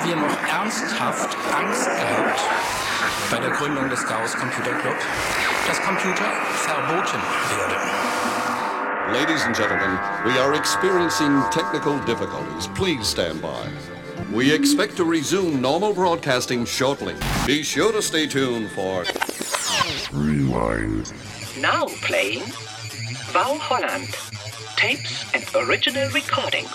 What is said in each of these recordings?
ihr noch ernsthaft Angst gehabt bei der Gründung des Chaos Computer Club, dass Computer verboten werden? Ladies and gentlemen, we are experiencing technical difficulties. Please stand by. We expect to resume normal broadcasting shortly. Be sure to stay tuned for Rewind. Now playing Wow Holland. Tapes and original recordings.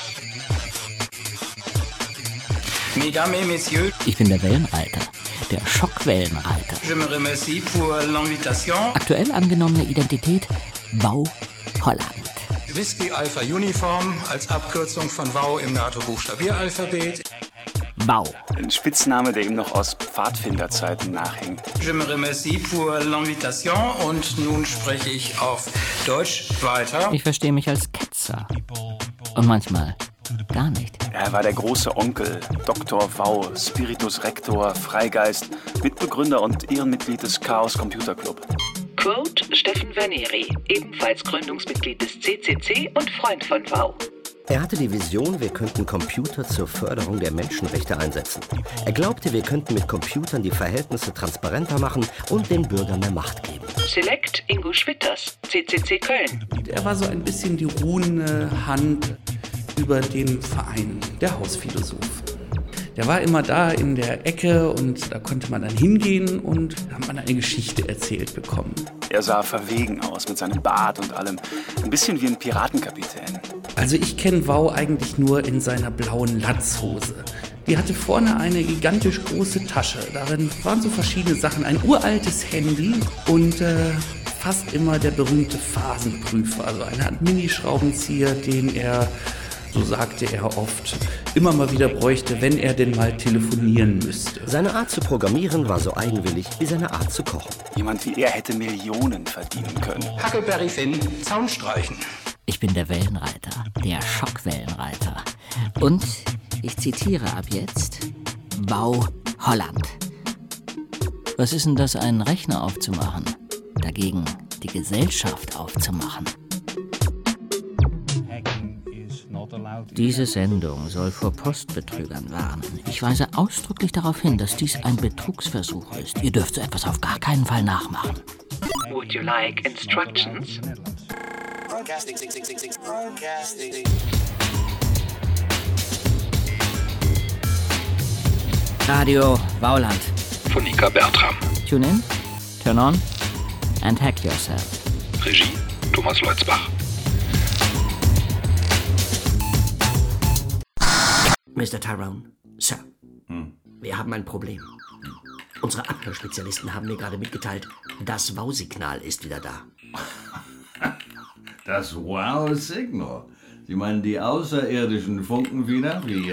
Mesdames et Messieurs, Ich bin der Wellenreiter, der Schockwellenreiter. je me remercie pour l'invitation. Aktuell angenommene Identität Wow Holland. Whisky Alpha Uniform als Abkürzung von WOW im NATO-Buchstabieralphabet. Wow. Ein Spitzname, der ihm noch aus Pfadfinderzeiten nachhängt. Je me remercie pour l'invitation und nun spreche ich auf Deutsch weiter. Ich verstehe mich als Ketzer. Und manchmal gar nicht. Er war der große Onkel, Dr. Wow, Spiritus Rector, Freigeist, Mitbegründer und Ehrenmitglied des Chaos Computer Club. Quote Steffen Verneri, ebenfalls Gründungsmitglied des CCC und Freund von Wow. Er hatte die Vision, wir könnten Computer zur Förderung der Menschenrechte einsetzen. Er glaubte, wir könnten mit Computern die Verhältnisse transparenter machen und den Bürgern mehr Macht geben. Select Ingo Schwitters, CCC Köln. Er war so ein bisschen die ruhende Hand über dem Verein, der Hausphilosoph. Der war immer da in der Ecke und da konnte man dann hingehen und da hat man eine Geschichte erzählt bekommen. Er sah verwegen aus mit seinem Bart und allem. Ein bisschen wie ein Piratenkapitän. Also ich kenne Wow eigentlich nur in seiner blauen Latzhose. Die hatte vorne eine gigantisch große Tasche. Darin waren so verschiedene Sachen. Ein uraltes Handy und fast immer der berühmte Phasenprüfer. Also eine Art Minischraubenzieher, den er, so sagte er oft, immer mal wieder bräuchte, wenn er denn mal telefonieren müsste. Seine Art zu programmieren war so eigenwillig wie seine Art zu kochen. Jemand wie er hätte Millionen verdienen können. Huckleberry Finn, Zaun streichen. Ich bin der Wellenreiter, der Schockwellenreiter. Und ich zitiere ab jetzt Wow Holland. Was ist denn das, einen Rechner aufzumachen? Dagegen die Gesellschaft aufzumachen. Diese Sendung soll vor Postbetrügern warnen. Ich weise ausdrücklich darauf hin, dass dies ein Betrugsversuch ist. Ihr dürft so etwas auf gar keinen Fall nachmachen. Would you like instructions? Radio Wauland. Von Nika Bertram. Tune in, turn on and hack yourself. Regie Thomas Leutzbach. Mr. Tyrone, Sir, wir haben ein Problem. Unsere Abhörspezialisten haben mir gerade mitgeteilt, das Wow-Signal ist wieder da. Das Wow-Signal? Sie meinen die außerirdischen Funken wieder, wie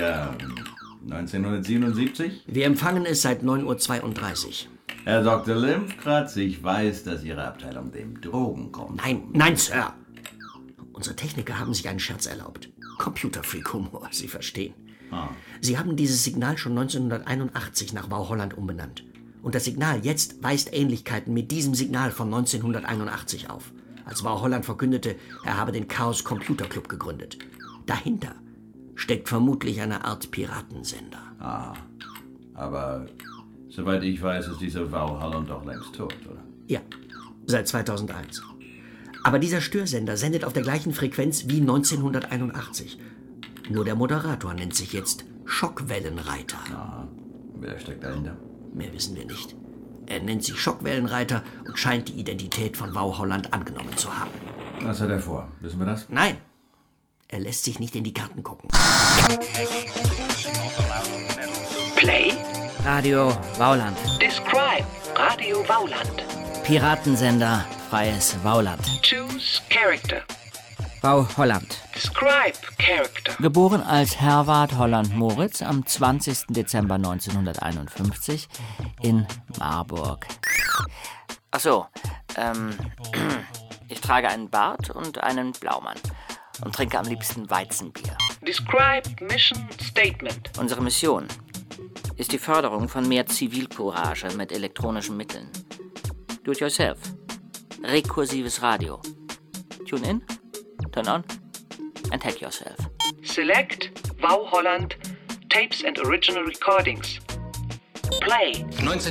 1977? Wir empfangen es seit 9:32 Uhr. Herr Dr. Limpkratz, ich weiß, dass Ihre Abteilung dem Drogen kommt. Nein, Sir. Unsere Techniker haben sich einen Scherz erlaubt. Computerfreak-Humor, Sie verstehen. Sie haben dieses Signal schon 1981 nach Wow Holland umbenannt. Und das Signal jetzt weist Ähnlichkeiten mit diesem Signal von 1981 auf. Als Wow Holland verkündete, er habe den Chaos Computer Club gegründet. Dahinter steckt vermutlich eine Art Piratensender. Aber soweit ich weiß, ist dieser Wow Holland doch längst tot, oder? Ja, seit 2001. Aber dieser Störsender sendet auf der gleichen Frequenz wie 1981. Nur der Moderator nennt sich jetzt Schockwellenreiter. Wer steckt dahinter? Mehr wissen wir nicht. Er nennt sich Schockwellenreiter und scheint die Identität von Wow Holland angenommen zu haben. Was hat er vor? Wissen wir das? Nein, er lässt sich nicht in die Karten gucken. Play. Radio Wauland. Describe. Radio Wauland. Piratensender, freies Wauland. Choose character. Wow Holland. Describe character. Geboren als Herwart Holland Moritz am 20. Dezember 1951 in Marburg. Ach so, ich trage einen Bart und einen Blaumann und trinke am liebsten Weizenbier. Describe mission statement. Unsere Mission ist die Förderung von mehr Zivilcourage mit elektronischen Mitteln. Do it yourself. Rekursives Radio. Tune in, turn on and hack yourself. Select Wow Holland Tapes and Original Recordings. Play.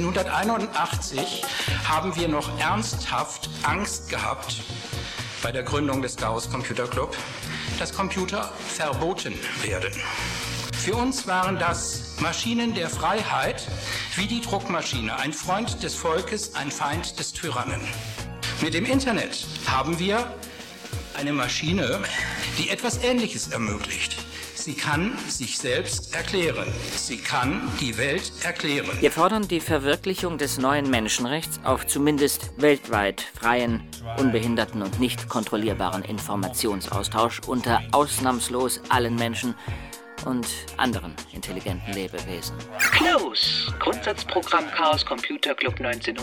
1981 haben wir noch ernsthaft Angst gehabt bei der Gründung des Chaos Computer Club, dass Computer verboten werden. Für uns waren das Maschinen der Freiheit, wie die Druckmaschine, ein Freund des Volkes, ein Feind des Tyrannen. Mit dem Internet haben wir eine Maschine, die etwas Ähnliches ermöglicht. Sie kann sich selbst erklären. Sie kann die Welt erklären. Wir fordern die Verwirklichung des neuen Menschenrechts auf zumindest weltweit freien, unbehinderten und nicht kontrollierbaren Informationsaustausch unter ausnahmslos allen Menschen und anderen intelligenten Lebewesen. Close. Grundsatzprogramm Chaos Computer Club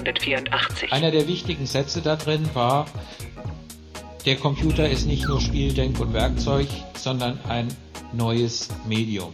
1984. Einer der wichtigen Sätze da drin war: Der Computer ist nicht nur Spiel, Denk- und Werkzeug, sondern ein neues Medium.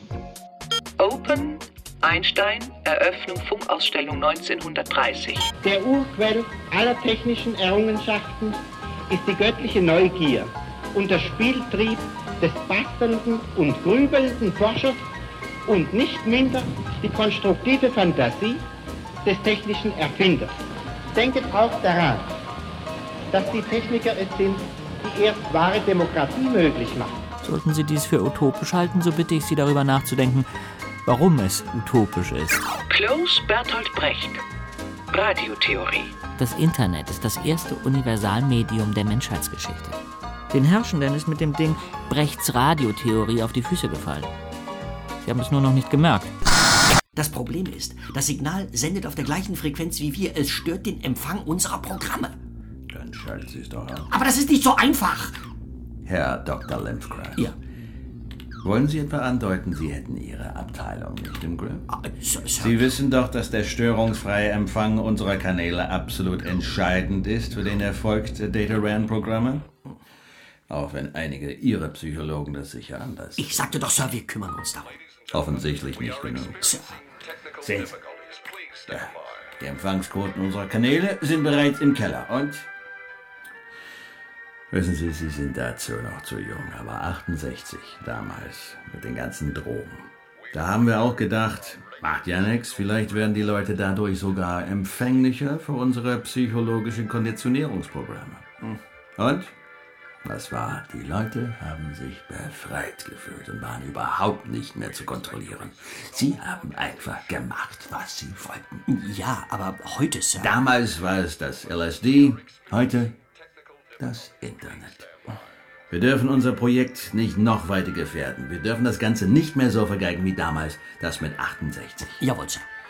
Open, Einstein, Eröffnung Funkausstellung 1930. Der Urquell aller technischen Errungenschaften ist die göttliche Neugier und der Spieltrieb des bastelnden und grübelnden Forschers und nicht minder die konstruktive Fantasie des technischen Erfinders. Denket auch daran, dass die Techniker es sind, die erst wahre Demokratie möglich machen. Sollten Sie dies für utopisch halten, so bitte ich Sie darüber nachzudenken, warum es utopisch ist. Close Bertolt Brecht. Radiotheorie. Das Internet ist das erste Universalmedium der Menschheitsgeschichte. Den Herrschenden ist mit dem Ding Brechts Radiotheorie auf die Füße gefallen. Sie haben es nur noch nicht gemerkt. Das Problem ist, das Signal sendet auf der gleichen Frequenz wie wir. Es stört den Empfang unserer Programme. Dann schaltet sie es doch ab. Aber das ist nicht so einfach. Herr Dr. Lindgren. Ja. Wollen Sie etwa andeuten, Sie hätten Ihre Abteilung nicht im Griff? Sie wissen doch, dass der störungsfreie Empfang unserer Kanäle absolut entscheidend ist für den Erfolg der Data-RAN-Programme? Auch wenn einige Ihrer Psychologen das sicher anders sehen. Ich sagte doch, Sir, wir kümmern uns darum. Offensichtlich nicht genug. Sir. Sehen Sie. Ja, die Empfangsquoten unserer Kanäle sind bereits im Keller und... Wissen Sie, Sie sind dazu noch zu jung, aber 68 damals mit den ganzen Drogen. Da haben wir auch gedacht, macht ja nichts, vielleicht werden die Leute dadurch sogar empfänglicher für unsere psychologischen Konditionierungsprogramme. Und? Was war? Die Leute haben sich befreit gefühlt und waren überhaupt nicht mehr zu kontrollieren. Sie haben einfach gemacht, was sie wollten. Ja, aber heute, Sir... Damals war es das LSD, heute das Internet. Wir dürfen unser Projekt nicht noch weiter gefährden. Wir dürfen das Ganze nicht mehr so vergeigen wie damals, das mit 68. Jawohl,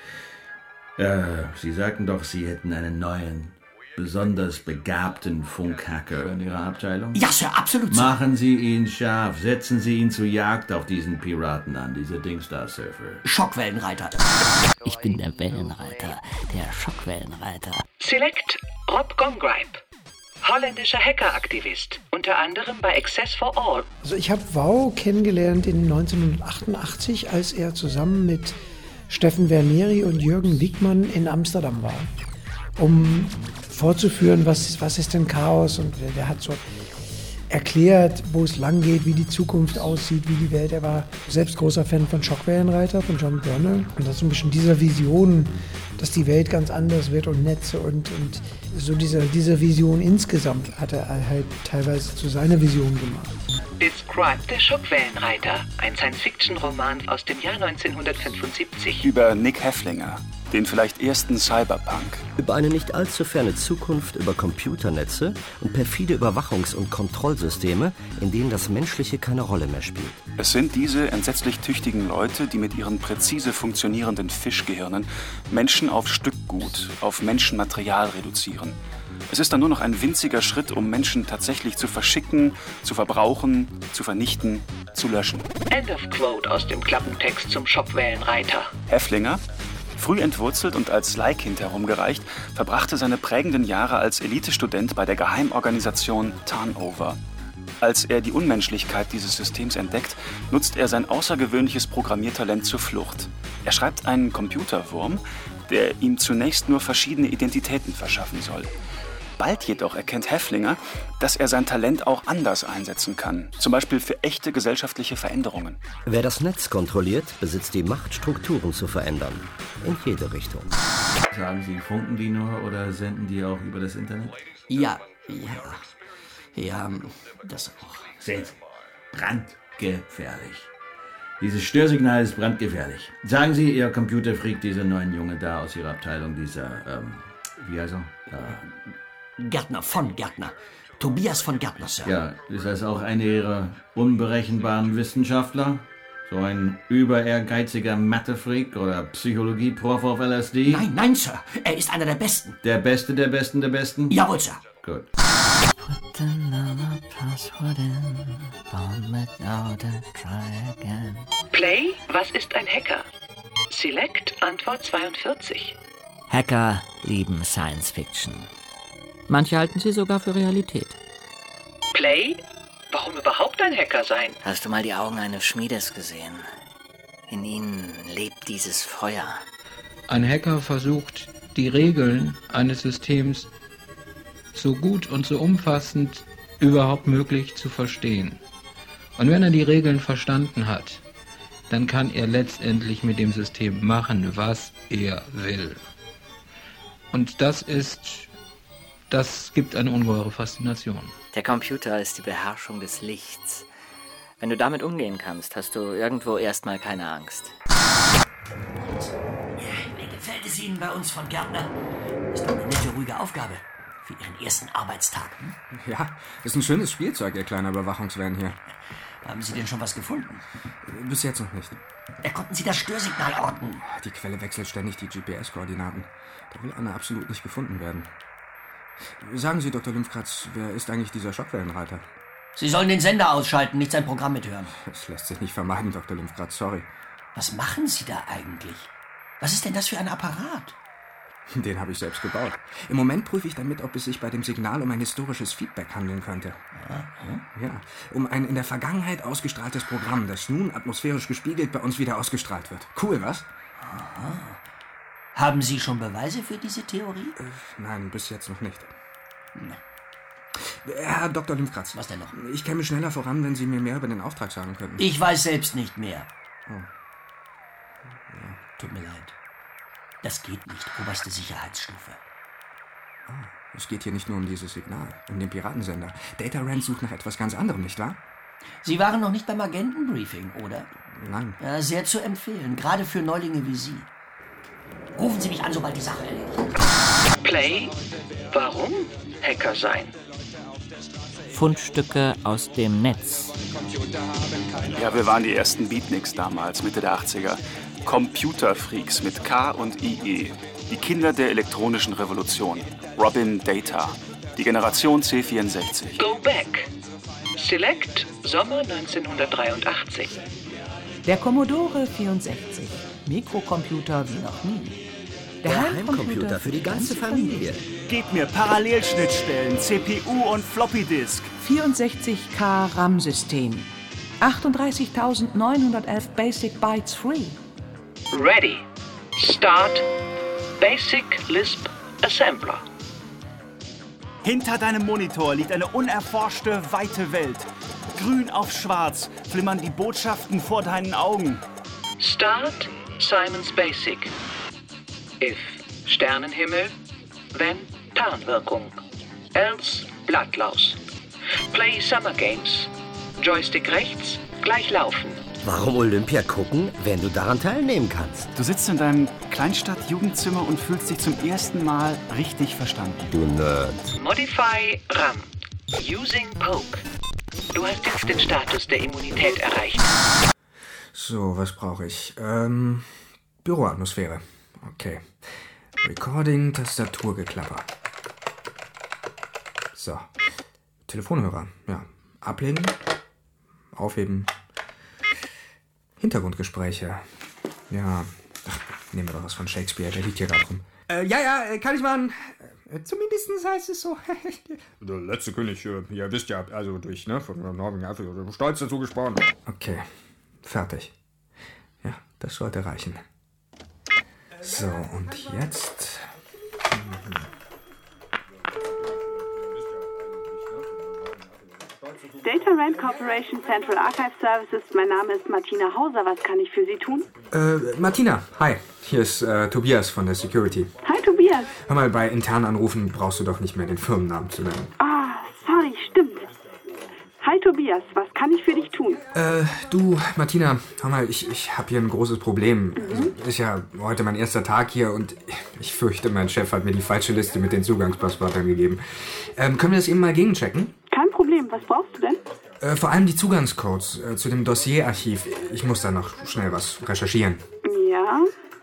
Sir. Sie sagten doch, Sie hätten einen neuen, besonders begabten Funkhacker in Ihrer Abteilung? Ja, Sir, absolut, Sir. Machen Sie ihn scharf. Setzen Sie ihn zur Jagd auf diesen Piraten an, diese Dingstar-Surfer. Schockwellenreiter. Ich bin der Wellenreiter, der Schockwellenreiter. Select Rob Gongripe. Holländischer Hackeraktivist, unter anderem bei Access for All. Also ich habe Wow kennengelernt in 1988, als er zusammen mit Steffen Verneri und Jürgen Wiegmann in Amsterdam war, um vorzuführen, was ist denn Chaos, und der hat so erklärt, wo es lang geht, wie die Zukunft aussieht, wie die Welt. Er war selbst großer Fan von Schockwellenreiter, von John Bernal, und das ist so ein bisschen dieser Vision, dass die Welt ganz anders wird und Netze und so diese Vision insgesamt hat er halt teilweise zu seiner Vision gemacht. Describe der Schockwellenreiter, ein Science-Fiction-Roman aus dem Jahr 1975. Über Nick Häfflinger, den vielleicht ersten Cyberpunk. Über eine nicht allzu ferne Zukunft, über Computernetze und perfide Überwachungs- und Kontrollsysteme, in denen das Menschliche keine Rolle mehr spielt. Es sind diese entsetzlich tüchtigen Leute, die mit ihren präzise funktionierenden Fischgehirnen Menschen auf Stückgut, auf Menschenmaterial reduzieren. Es ist dann nur noch ein winziger Schritt, um Menschen tatsächlich zu verschicken, zu verbrauchen, zu vernichten, zu löschen. End of quote aus dem Klappentext zum Schockwellenreiter. Häfflinger, früh entwurzelt und als Leihkind herumgereicht, verbrachte seine prägenden Jahre als Elitestudent bei der Geheimorganisation Turnover. Als er die Unmenschlichkeit dieses Systems entdeckt, nutzt er sein außergewöhnliches Programmiertalent zur Flucht. Er schreibt einen Computerwurm, der ihm zunächst nur verschiedene Identitäten verschaffen soll. Bald jedoch erkennt Häflinger, dass er sein Talent auch anders einsetzen kann. Zum Beispiel für echte gesellschaftliche Veränderungen. Wer das Netz kontrolliert, besitzt die Macht, Strukturen zu verändern. In jede Richtung. Sagen Sie, funken die nur oder senden die auch über das Internet? Ja, das auch. Sehen Sie, brandgefährlich. Dieses Störsignal ist brandgefährlich. Sagen Sie, Ihr Computerfreak, dieser neuen Junge da aus Ihrer Abteilung, dieser, wie heißt er? Gärtner, von Gärtner. Tobias von Gärtner, Sir. Ja, ist das auch einer Ihrer unberechenbaren Wissenschaftler? So ein überehrgeiziger Mathefreak oder Psychologie-Prof auf LSD? Nein, Sir. Er ist einer der Besten. Der Beste der Besten der Besten? Jawohl, Sir. Gut. Put another password in, bomb it out and try again. Play, was ist ein Hacker? Select, Antwort 42. Hacker lieben Science Fiction. Manche halten sie sogar für Realität. Play, warum überhaupt ein Hacker sein? Hast du mal die Augen eines Schmiedes gesehen? In ihnen lebt dieses Feuer. Ein Hacker versucht, die Regeln eines Systems so gut und so umfassend überhaupt möglich zu verstehen. Und wenn er die Regeln verstanden hat, dann kann er letztendlich mit dem System machen, was er will. Und das gibt eine ungeheure Faszination. Der Computer ist die Beherrschung des Lichts. Wenn du damit umgehen kannst, hast du irgendwo erstmal keine Angst. Wie gefällt es Ihnen bei uns von Gärtner? Ist doch eine nette, ruhige Aufgabe. Für Ihren ersten Arbeitstag. Ja, ist ein schönes Spielzeug, Ihr kleiner Überwachungsvan hier. Haben Sie denn schon was gefunden? Bis jetzt noch nicht. Konnten Sie das Störsignal orten? Die Quelle wechselt ständig die GPS-Koordinaten. Da will einer absolut nicht gefunden werden. Sagen Sie, Dr. Lymphkratz, wer ist eigentlich dieser Schockwellenreiter? Sie sollen den Sender ausschalten, nicht sein Programm mithören. Das lässt sich nicht vermeiden, Dr. Lymphkratz, sorry. Was machen Sie da eigentlich? Was ist denn das für ein Apparat? Den habe ich selbst gebaut. Im Moment prüfe ich damit, ob es sich bei dem Signal um ein historisches Feedback handeln könnte. Ja, um ein in der Vergangenheit ausgestrahltes Programm, das nun atmosphärisch gespiegelt bei uns wieder ausgestrahlt wird. Cool, was? Aha. Haben Sie schon Beweise für diese Theorie? Nein, bis jetzt noch nicht. Herr Dr. Lymphkratz. Was denn noch? Ich käme schneller voran, wenn Sie mir mehr über den Auftrag sagen könnten. Ich weiß selbst nicht mehr. Oh. Ja. Tut mir leid. Das geht nicht. Oberste Sicherheitsstufe. Es geht hier nicht nur um dieses Signal, um den Piratensender. Data Rand sucht nach etwas ganz anderem, nicht wahr? Sie waren noch nicht beim Agentenbriefing, oder? Nein. Ja, sehr zu empfehlen, gerade für Neulinge wie Sie. Rufen Sie mich an, sobald die Sache erledigt ist. Play, warum Hacker sein? Fundstücke aus dem Netz. Ja, wir waren die ersten Beatniks damals, Mitte der 80er. Computerfreaks mit K und IE. Die Kinder der elektronischen Revolution. Robin Data. Die Generation C64. Go back. Select, Sommer 1983. Der Commodore 64. Mikrocomputer wie noch nie. Der Heimcomputer für die ganze Familie. Gib mir Parallelschnittstellen, CPU und Floppy-Disk. 64K RAM-System. 38.911 Basic Bytes free. Ready. Start. Basic Lisp Assembler. Hinter deinem Monitor liegt eine unerforschte, weite Welt. Grün auf schwarz flimmern die Botschaften vor deinen Augen. Start Simon's Basic. If Sternenhimmel, then Tarnwirkung. Else Blattlaus. Play Summer Games. Joystick rechts, gleich laufen. Warum Olympia gucken, wenn du daran teilnehmen kannst? Du sitzt in deinem Kleinstadt-Jugendzimmer und fühlst dich zum ersten Mal richtig verstanden. Du Nerd. Modify RAM. Using Poke. Du hast jetzt den Status der Immunität erreicht. So, was brauche ich? Büroatmosphäre. Okay. Recording, Tastaturgeklapper. So. Telefonhörer. Ja. Ablegen. Aufheben. Hintergrundgespräche. Ja. Ach, nehmen wir doch was von Shakespeare, der liegt hier gerade rum. Kann ich machen. Zumindest heißt es so. Der letzte König, ihr wisst ja, also durch, ne, von Norwegen, also stolz dazu gesprochen. Okay, fertig. Ja, das sollte reichen. So, und jetzt... Data Rand Corporation Central Archive Services. Mein Name ist Martina Hauser. Was kann ich für Sie tun? Martina, hi. Hier ist Tobias von der Security. Hi, Tobias. Hör mal, bei internen Anrufen brauchst du doch nicht mehr den Firmennamen zu nennen. Sorry, stimmt. Hi, Tobias. Was kann ich für dich tun? Du, Martina, hör mal, ich habe hier ein großes Problem. Also, ist ja heute mein erster Tag hier und ich fürchte, mein Chef hat mir die falsche Liste mit den Zugangspasswörtern gegeben. Können wir das eben mal gegenchecken? Kein Problem. Was brauchst du denn? Vor allem die Zugangscodes zu dem Dossierarchiv. Ich muss da noch schnell was recherchieren. Ja.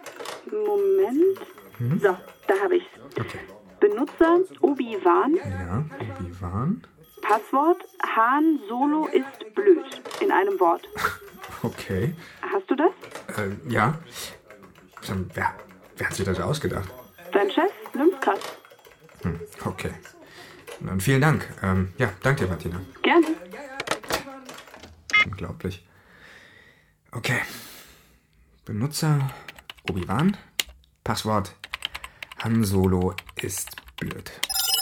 Moment. So, da habe ich's. Okay. Benutzer Obi-Wan. Ja, Obi-Wan. Passwort Han Solo ist blöd. In einem Wort. Okay. Hast du das? Ja. Wer hat sich das ausgedacht? Dein Chef, Lymphkrat. Okay. Dann vielen Dank. Ja, danke dir, Martina. Gerne. Unglaublich. Okay. Benutzer Obi-Wan. Passwort Han Solo ist blöd.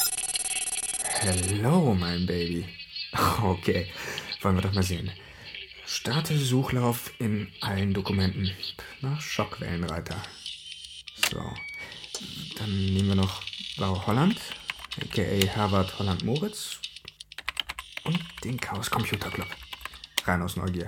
Hello, mein Baby. Okay, wollen wir doch mal sehen. Starte Suchlauf in allen Dokumenten nach Schockwellenreiter. So, dann nehmen wir noch Blau Holland, a.k.a. Herbert Holland Moritz und den Chaos Computer Club. Rein aus Neugier.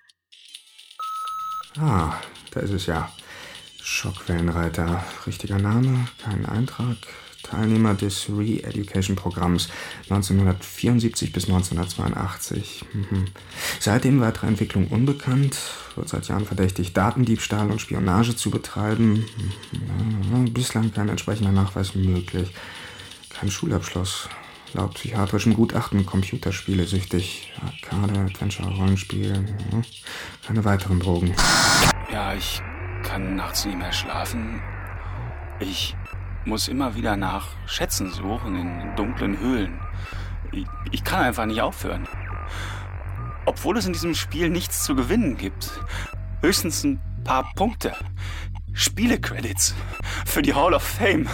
Da ist es ja. Schockwellenreiter, richtiger Name, kein Eintrag. Teilnehmer des Re-Education-Programms 1974 bis 1982. Seitdem weitere Entwicklung unbekannt, wird seit Jahren verdächtigt, Datendiebstahl und Spionage zu betreiben. Bislang kein entsprechender Nachweis möglich. Kein Schulabschluss. Laut psychiatrischem Gutachten Computerspiele süchtig. Arcade, Adventure, Rollenspiel. Keine weiteren Drogen. Ja, ich kann nachts nicht mehr schlafen. Ich muss immer wieder nach Schätzen suchen in dunklen Höhlen. Ich kann einfach nicht aufhören. Obwohl es in diesem Spiel nichts zu gewinnen gibt. Höchstens ein paar Punkte. Spiele-Credits für die Hall of Fame.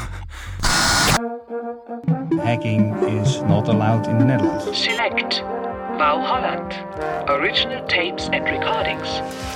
Hacking is not allowed in the Netherlands. Select Wow Holland. Original Tapes and Recordings.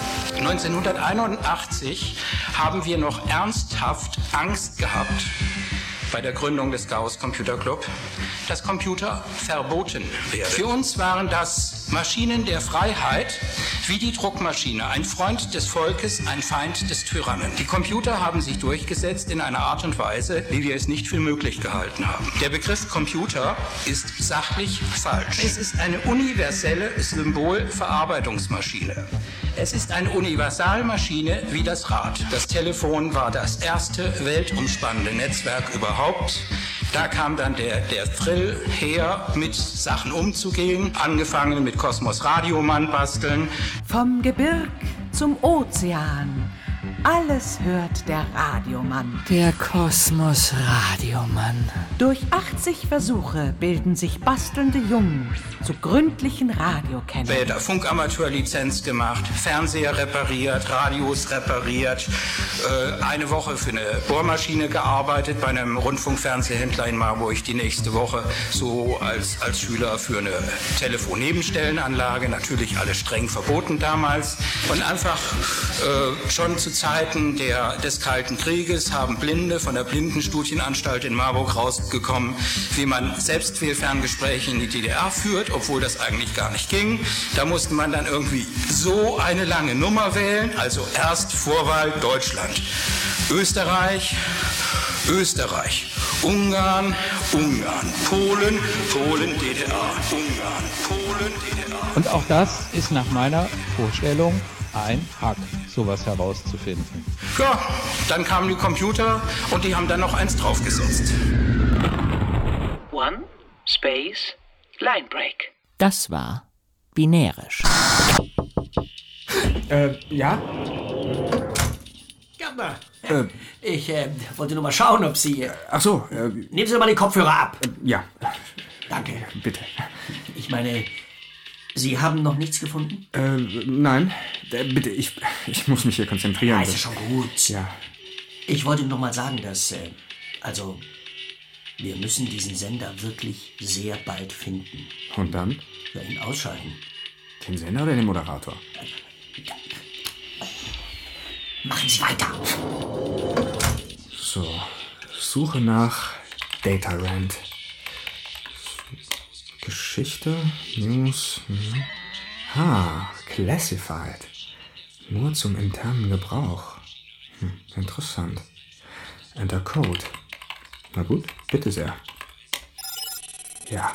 1981 haben wir noch ernsthaft Angst gehabt bei der Gründung des Chaos Computer Club, dass Computer verboten werden. Für uns waren das Maschinen der Freiheit, wie die Druckmaschine, ein Freund des Volkes, ein Feind des Tyrannen. Die Computer haben sich durchgesetzt in einer Art und Weise, wie wir es nicht für möglich gehalten haben. Der Begriff Computer ist sachlich falsch. Es ist eine universelle Symbolverarbeitungsmaschine. Es ist eine Universalmaschine wie das Rad. Das Telefon war das erste weltumspannende Netzwerk überhaupt. Da kam dann der Thrill her, mit Sachen umzugehen. Angefangen mit Kosmos Radiomann basteln. Vom Gebirg zum Ozean. Alles hört der Radiomann. Der Kosmos Radiomann. Durch 80 Versuche bilden sich bastelnde Jungen zu gründlichen Radiokennern. Später Funkamateurlizenz gemacht, Fernseher repariert, Radios repariert, eine Woche für eine Bohrmaschine gearbeitet bei einem Rundfunkfernsehhändler in Marburg, die nächste Woche so als Schüler für eine Telefonnebenstellenanlage, natürlich alles streng verboten damals. Und einfach schon zu Zeiten des Kalten Krieges haben Blinde von der Blindenstudienanstalt in Marburg rausgekommen, wie man Selbstwählferngespräche in die DDR führt, obwohl das eigentlich gar nicht ging. Da musste man dann irgendwie so eine lange Nummer wählen, also erst Vorwahl Deutschland, Österreich, Ungarn, Polen, DDR, Polen, DDR. Und auch das ist nach meiner Vorstellung ein Hack, sowas herauszufinden. Ja, dann kamen die Computer und die haben dann noch eins draufgesetzt. One, Space, Line Break. Das war binärisch. Ja? Gärtner, ich wollte nur mal schauen, ob Sie... Ach so. Nehmen Sie doch mal den Kopfhörer ab. Ja. Danke. Bitte. Ich meine, Sie haben noch nichts gefunden? Nein. Bitte, ich muss mich hier konzentrieren. Ja, ist ja schon gut. Ja. Ich wollte nur mal sagen, dass, Wir müssen diesen Sender wirklich sehr bald finden. Und dann? Ja, ihn ausschalten. Den Sender oder den Moderator? Machen Sie weiter. So, Suche nach DataRand. Geschichte, News. Classified. Nur zum internen Gebrauch. Interessant. Enter Code. Na gut, bitte sehr. Ja.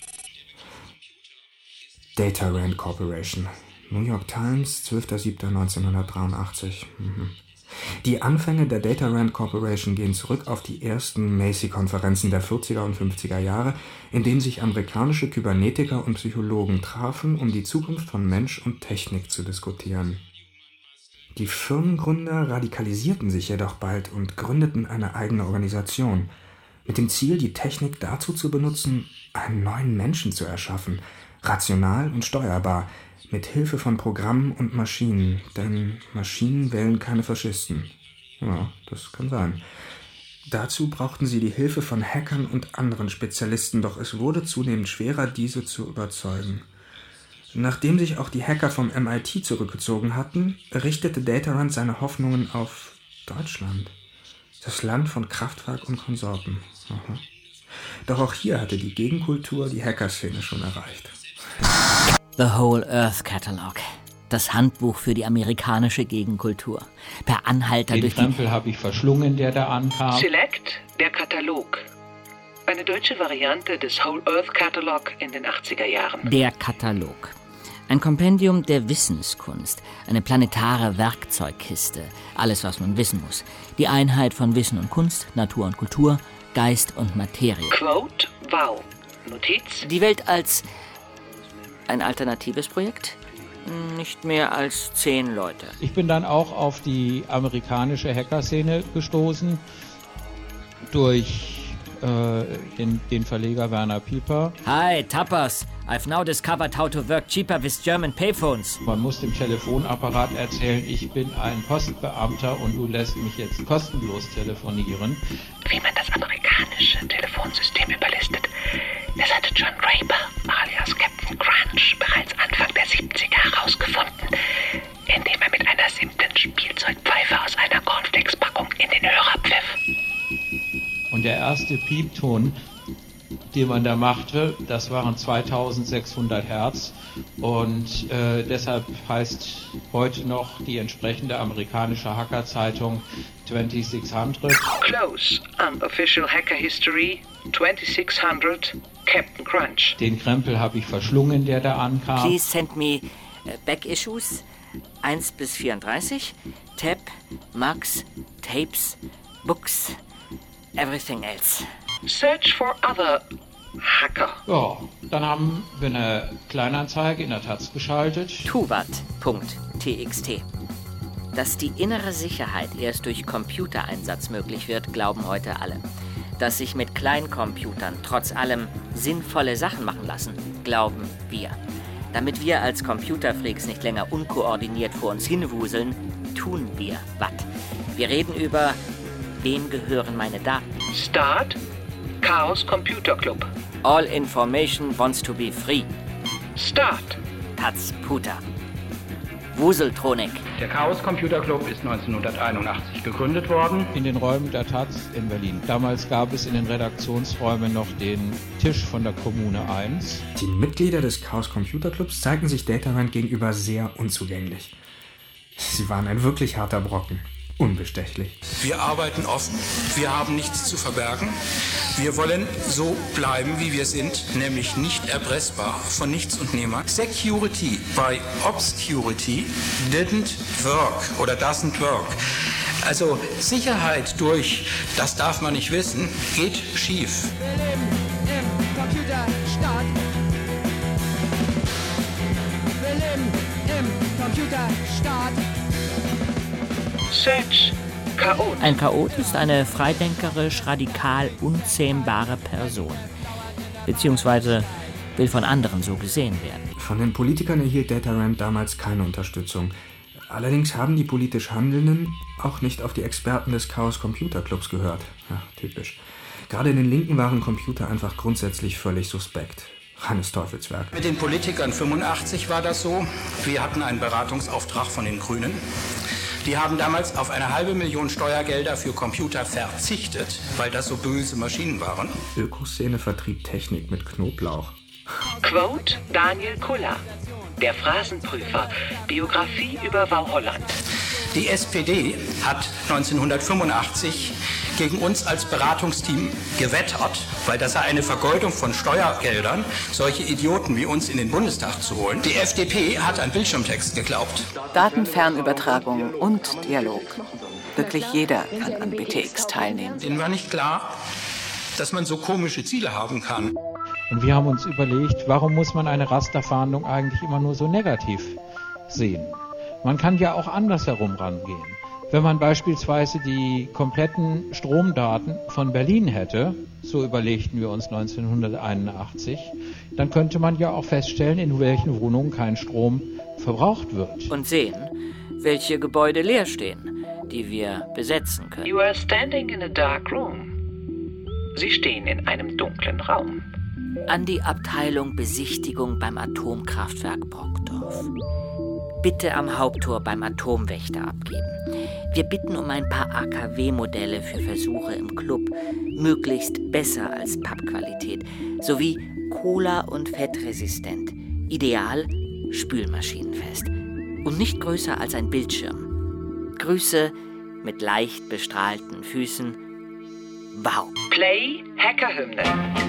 DataRand Corporation. New York Times, 12.07.1983. Die Anfänge der DataRand Corporation gehen zurück auf die ersten Macy-Konferenzen der 40er und 50er Jahre, in denen sich amerikanische Kybernetiker und Psychologen trafen, um die Zukunft von Mensch und Technik zu diskutieren. Die Firmengründer radikalisierten sich jedoch bald und gründeten eine eigene Organisation, mit dem Ziel, die Technik dazu zu benutzen, einen neuen Menschen zu erschaffen, rational und steuerbar, mit Hilfe von Programmen und Maschinen, denn Maschinen wählen keine Faschisten. Ja, das kann sein. Dazu brauchten sie die Hilfe von Hackern und anderen Spezialisten, doch es wurde zunehmend schwerer, diese zu überzeugen. Nachdem sich auch die Hacker vom MIT zurückgezogen hatten, richtete DataRand seine Hoffnungen auf Deutschland, das Land von Kraftwerk und Konsorten. Aha. Doch auch hier hatte die Gegenkultur die Hackerszene schon erreicht. The Whole Earth Catalog. Das Handbuch für die amerikanische Gegenkultur. Per Anhalter durch die... Den Krempel habe ich verschlungen, der da ankam. Select, der Katalog. Eine deutsche Variante des Whole Earth Catalog in den 80er Jahren. Der Katalog. Ein Kompendium der Wissenskunst. Eine planetare Werkzeugkiste. Alles, was man wissen muss. Die Einheit von Wissen und Kunst, Natur und Kultur, Geist und Materie. Quote, wow. Notiz. Die Welt als ein alternatives Projekt? Nicht mehr als 10 Leute. Ich bin dann auch auf die amerikanische Hackerszene gestoßen durch den Verleger Werner Pieper. Hi, Tappers. I've now discovered how to work cheaper with German payphones. Man muss dem Telefonapparat erzählen, ich bin ein Postbeamter und du lässt mich jetzt kostenlos telefonieren. Wie man das amerikanische Telefonsystem überlistet, das hatte John Draper, alias Captain Crunch, bereits Anfang der 70er herausgefunden, indem er mit einer simplen Spielzeugpfeife aus einer Cornflakes-Packung in den Hörer pfiff. Und der erste Piepton, den man da machte, das waren 2600 Hertz und deshalb heißt heute noch die entsprechende amerikanische Hackerzeitung 2600. Close, unofficial hacker history, 2600, Captain Crunch. Den Krempel habe ich verschlungen, der da ankam. Please send me back issues 1 bis 34, Tab, Mugs, Tapes, Books, everything else. Search for other hacker. Ja, dann haben wir eine Kleinanzeige in der Taz geschaltet. Tuvat.txt. Dass die innere Sicherheit erst durch Computereinsatz möglich wird, glauben heute alle. Dass sich mit Kleincomputern trotz allem sinnvolle Sachen machen lassen, glauben wir. Damit wir als Computerfreaks nicht länger unkoordiniert vor uns hinwuseln, tun wir was. Wir reden über, wem gehören meine Daten? Start, Chaos Computer Club. All information wants to be free. Start. Taz Puta. Wuseltronik. Der Chaos Computer Club ist 1981 gegründet worden. In den Räumen der Taz in Berlin. Damals gab es in den Redaktionsräumen noch den Tisch von der Kommune 1. Die Mitglieder des Chaos Computer Clubs zeigten sich DataRand gegenüber sehr unzugänglich. Sie waren ein wirklich harter Brocken. Unbestechlich. Wir arbeiten offen. Wir haben nichts zu verbergen. Wir wollen so bleiben, wie wir sind, nämlich nicht erpressbar von nichts und niemand. Security by Obscurity didn't work oder doesn't work. Also Sicherheit durch, das darf man nicht wissen, geht schief. Wir leben im Computerstaat. Wir leben im Computerstaat. Search. Chaot. Ein Chaot ist eine freidenkerisch, radikal unzähmbare Person. Beziehungsweise will von anderen so gesehen werden. Von den Politikern erhielt DataRand damals keine Unterstützung. Allerdings haben die politisch Handelnden auch nicht auf die Experten des Chaos Computer Clubs gehört. Ja, typisch. Gerade den Linken waren Computer einfach grundsätzlich völlig suspekt. Reines Teufelswerk. Mit den Politikern 85 war das so. Wir hatten einen Beratungsauftrag von den Grünen. Die haben damals auf 500.000 Steuergelder für Computer verzichtet, weil das so böse Maschinen waren. Ökoszene vertrieb Technik mit Knoblauch. Quote Daniel Kuller, der Phrasenprüfer, Biografie über Wau Holland. Die SPD hat 1985 gegen uns als Beratungsteam gewettert, weil das sei eine Vergeudung von Steuergeldern, solche Idioten wie uns in den Bundestag zu holen. Die FDP hat an Bildschirmtext geglaubt. Datenfernübertragung und Dialog. Wirklich jeder kann an BTX teilnehmen. Denen war nicht klar, dass man so komische Ziele haben kann. Und wir haben uns überlegt, warum muss man eine Rasterfahndung eigentlich immer nur so negativ sehen? Man kann ja auch andersherum rangehen. Wenn man beispielsweise die kompletten Stromdaten von Berlin hätte, so überlegten wir uns 1981, dann könnte man ja auch feststellen, in welchen Wohnungen kein Strom verbraucht wird. Und sehen, welche Gebäude leer stehen, die wir besetzen können. You are standing in a dark room. Sie stehen in einem dunklen Raum. An die Abteilung Besichtigung beim Atomkraftwerk Brockdorf. Bitte am Haupttor beim Atomwächter abgeben. Wir bitten um ein paar AKW-Modelle für Versuche im Club, möglichst besser als Pappqualität, sowie Cola- und fettresistent, ideal spülmaschinenfest und nicht größer als ein Bildschirm. Grüße mit leicht bestrahlten Füßen. Wow. Play Hackerhymne.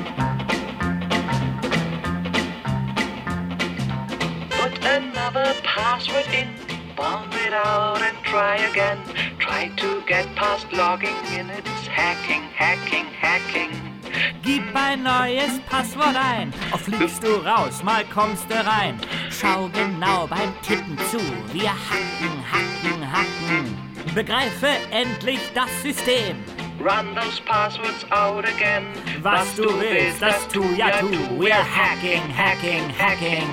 Put another password in, bomb it out and try again. Try to get past logging in, it's hacking, hacking, hacking. Gib ein neues Passwort ein, fliegst du raus, mal kommst du rein. Schau genau beim Tippen zu, wir hacken, hacken, hacken. Begreife endlich das System. Run those passwords out again. Was du willst, das tu ja tu. We're hacking, hacking, hacking.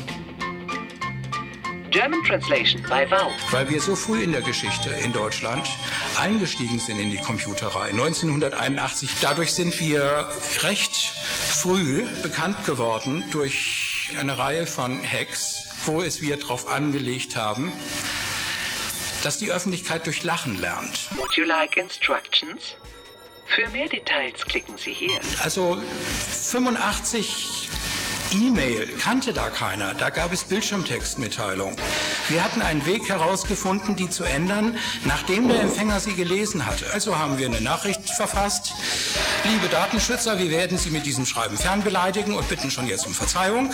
German Translation bei Wau. Weil wir so früh in der Geschichte in Deutschland eingestiegen sind in die Computerei, 1981. Dadurch sind wir recht früh bekannt geworden durch eine Reihe von Hacks, wo es wir darauf angelegt haben, dass die Öffentlichkeit durch Lachen lernt. Would you like instructions? Für mehr Details klicken Sie hier. Also 85 E-Mail kannte da keiner. Da gab es Bildschirmtextmitteilung. Wir hatten einen Weg herausgefunden, die zu ändern, nachdem der Empfänger sie gelesen hatte. Also haben wir eine Nachricht verfasst. Liebe Datenschützer, wir werden Sie mit diesem Schreiben fernbeleidigen und bitten schon jetzt um Verzeihung.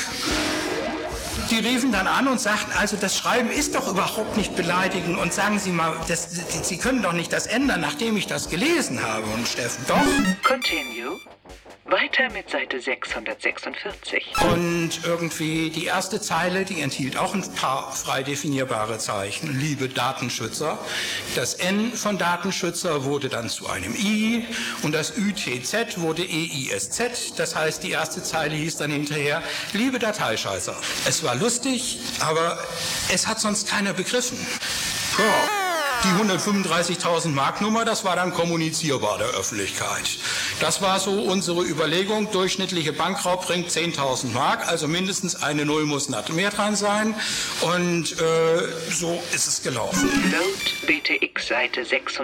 Die riefen dann an und sagten, also das Schreiben ist doch überhaupt nicht beleidigen und sagen Sie mal, Sie können doch nicht das ändern, nachdem ich das gelesen habe. Und Steffen, doch. Continue. Weiter mit Seite 646. Und irgendwie die erste Zeile, die enthielt auch ein paar frei definierbare Zeichen. Liebe Datenschützer. Das N von Datenschützer wurde dann zu einem I und das ÜTZ wurde EISZ. Das heißt, die erste Zeile hieß dann hinterher, liebe Dateischeißer. Es war lustig, aber es hat sonst keiner begriffen. Ja. Die 135.000 Mark Nummer, das war dann kommunizierbar der Öffentlichkeit. Das war so unsere Überlegung. Durchschnittliche Bankraub bringt 10.000 Mark, also mindestens eine Null muss mehr dran sein. Und so ist es gelaufen. Load BTX Seite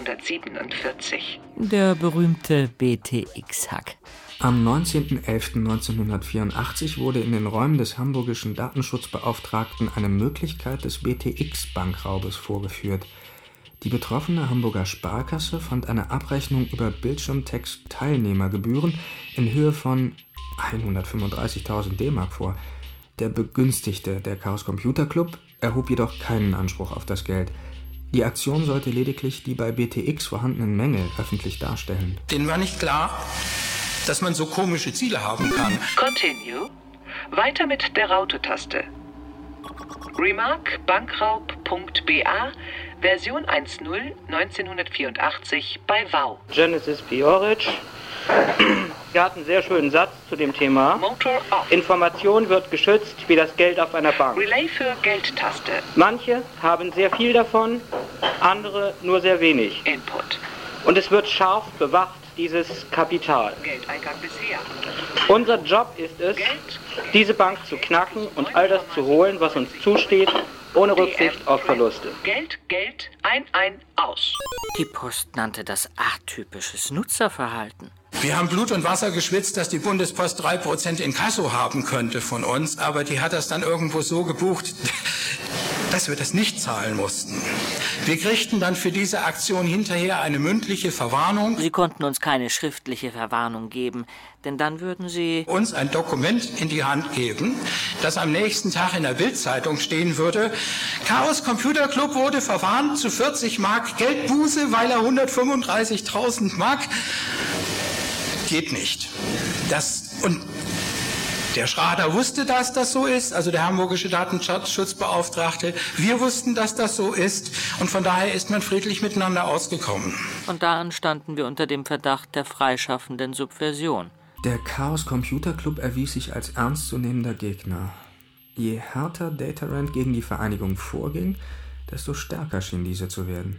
647. Der berühmte BTX-Hack. Am 19.11.1984 wurde in den Räumen des hamburgischen Datenschutzbeauftragten eine Möglichkeit des BTX-Bankraubes vorgeführt. Die betroffene Hamburger Sparkasse fand eine Abrechnung über Bildschirmtext-Teilnehmergebühren in Höhe von 135.000 D-Mark vor. Der Begünstigte, der Chaos Computer Club, erhob jedoch keinen Anspruch auf das Geld. Die Aktion sollte lediglich die bei BTX vorhandenen Mängel öffentlich darstellen. Denen war nicht klar, dass man so komische Ziele haben kann. Continue. Weiter mit der Raute-Taste. Remark bankraub.ba Version 1.0 1984 bei Wau. Genesis Piorich. Sie hat einen sehr schönen Satz zu dem Thema. Motor off. Information wird geschützt wie das Geld auf einer Bank. Relay für Geldtaste. Manche haben sehr viel davon, andere nur sehr wenig. Input. Und es wird scharf bewacht dieses Kapital. Geldeingang bisher. Unser Job ist es, diese Bank zu knacken und all das zu holen, was uns zusteht, ohne Rücksicht auf Verluste. Geld, Geld, ein, aus. Die Post nannte das atypisches Nutzerverhalten. Wir haben Blut und Wasser geschwitzt, dass die Bundespost 3% Inkasso haben könnte von uns, aber die hat das dann irgendwo so gebucht, dass wir das nicht zahlen mussten. Wir kriegten dann für diese Aktion hinterher eine mündliche Verwarnung. Sie konnten uns keine schriftliche Verwarnung geben, denn dann würden Sie uns ein Dokument in die Hand geben, das am nächsten Tag in der Bild-Zeitung stehen würde. Chaos Computer Club wurde verwarnt zu 40 Mark Geldbuße, weil er 135.000 Mark... Geht nicht. Und der Schrader wusste, dass das so ist, also der hamburgische Datenschutzbeauftragte. Wir wussten, dass das so ist und von daher ist man friedlich miteinander ausgekommen. Von da an standen wir unter dem Verdacht der freischaffenden Subversion. Der Chaos Computer Club erwies sich als ernstzunehmender Gegner. Je härter Datarand gegen die Vereinigung vorging, desto stärker schien diese zu werden.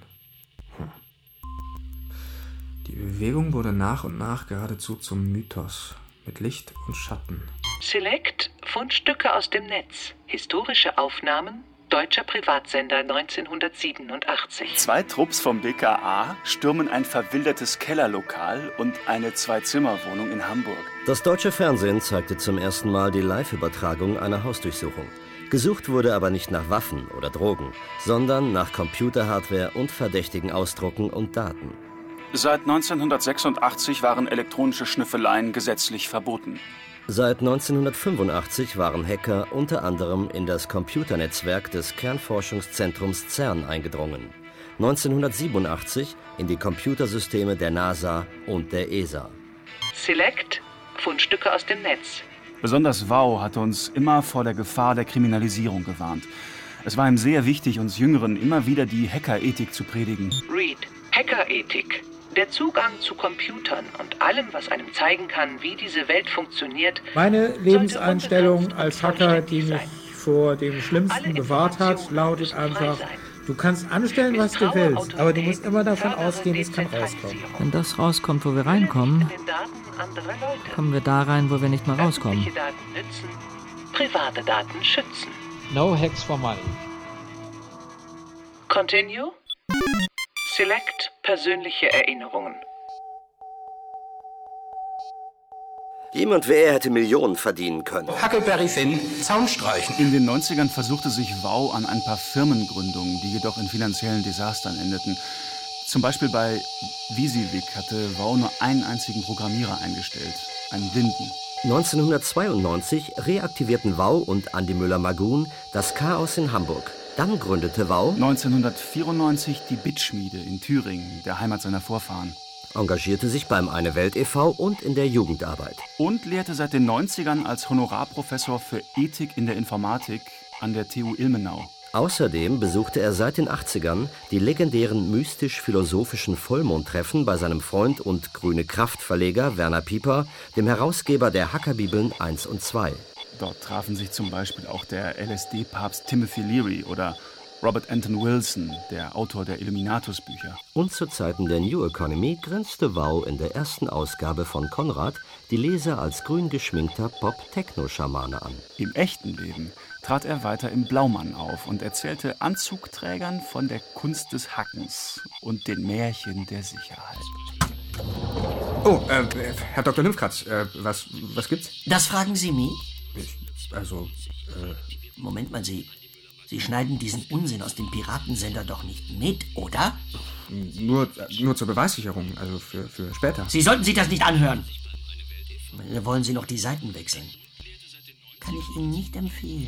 Die Bewegung wurde nach und nach geradezu zum Mythos, mit Licht und Schatten. Select, Fundstücke aus dem Netz, historische Aufnahmen, deutscher Privatsender 1987. 2 Trupps vom BKA stürmen ein verwildertes Kellerlokal und eine 2-Zimmer-Wohnung in Hamburg. Das deutsche Fernsehen zeigte zum ersten Mal die Live-Übertragung einer Hausdurchsuchung. Gesucht wurde aber nicht nach Waffen oder Drogen, sondern nach Computerhardware und verdächtigen Ausdrucken und Daten. Seit 1986 waren elektronische Schnüffeleien gesetzlich verboten. Seit 1985 waren Hacker unter anderem in das Computernetzwerk des Kernforschungszentrums CERN eingedrungen. 1987 in die Computersysteme der NASA und der ESA. Select, Fundstücke aus dem Netz. Besonders WOW hatte uns immer vor der Gefahr der Kriminalisierung gewarnt. Es war ihm sehr wichtig, uns Jüngeren immer wieder die Hackerethik zu predigen. Read, Hackerethik. Der Zugang zu Computern und allem, was einem zeigen kann, wie diese Welt funktioniert. Meine Lebenseinstellung als Hacker, die mich vor dem Schlimmsten bewahrt hat, lautet einfach, du kannst anstellen, was du willst, aber du musst immer davon ausgehen, es kann rauskommen. Wenn das rauskommt, wo wir reinkommen, kommen wir da rein, wo wir nicht mehr rauskommen. Öffentliche Daten nützen, private Daten schützen. No hacks for money. Continue. Select persönliche Erinnerungen. Jemand wie er hätte Millionen verdienen können. Huckleberry Finn, Zaun streichen. In den 90ern versuchte sich WOW an ein paar Firmengründungen, die jedoch in finanziellen Desastern endeten. Zum Beispiel bei WYSIWYG hatte WOW nur einen einzigen Programmierer eingestellt, einen Blinden. 1992 reaktivierten WOW und Andi Müller-Magun das Chaos in Hamburg. Dann gründete WOW 1994 die Bitschmiede in Thüringen, der Heimat seiner Vorfahren. Engagierte sich beim Eine Welt e.V. und in der Jugendarbeit. Und lehrte seit den 90ern als Honorarprofessor für Ethik in der Informatik an der TU Ilmenau. Außerdem besuchte er seit den 80ern die legendären mystisch-philosophischen Vollmondtreffen bei seinem Freund und Grüne Kraft-Verleger Werner Pieper, dem Herausgeber der Hackerbibeln 1 und 2. Dort trafen sich zum Beispiel auch der LSD-Papst Timothy Leary oder Robert Anton Wilson, der Autor der Illuminatus-Bücher. Und zu Zeiten der New Economy grenzte WOW in der ersten Ausgabe von Konrad die Leser als grün geschminkter Pop-Techno-Schamane an. Im echten Leben trat er weiter im Blaumann auf und erzählte Anzugträgern von der Kunst des Hackens und den Märchen der Sicherheit. Oh, Herr Dr. Lymphkratz, was gibt's? Das fragen Sie mich? Also, Moment mal, Sie schneiden diesen Unsinn aus dem Piratensender doch nicht mit, oder? Nur zur Beweissicherung, also für später. Sie sollten sich das nicht anhören. Wollen Sie noch die Seiten wechseln? Kann ich Ihnen nicht empfehlen.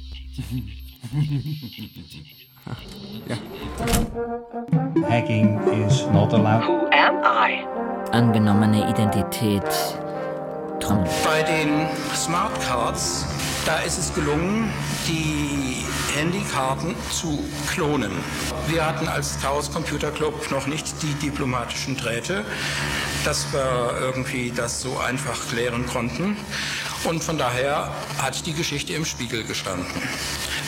Ja. Hacking is not allowed. Who am I? Angenommene Identität. Trommel. Bei den Smartcards, da ist es gelungen, die Handykarten zu klonen. Wir hatten als Chaos Computer Club noch nicht die diplomatischen Drähte, dass wir irgendwie das so einfach klären konnten. Und von daher hat die Geschichte im Spiegel gestanden.